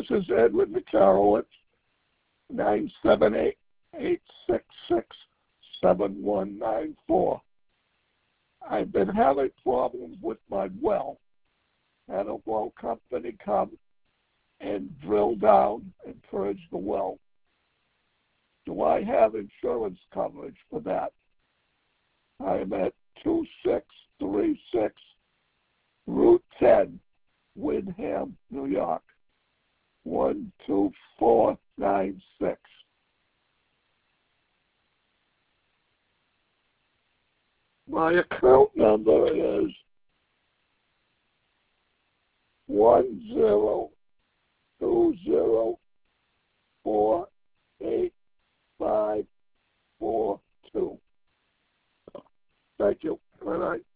This is Edward McCarowitz, 978-866-7194. I've been having problems with my well. Had a well company come and drill down and purge the well. Do I have insurance coverage for that? I'm at 2636 Route 10, Windham, New York, 12496. My account number is 1020485542. Thank you. Good night.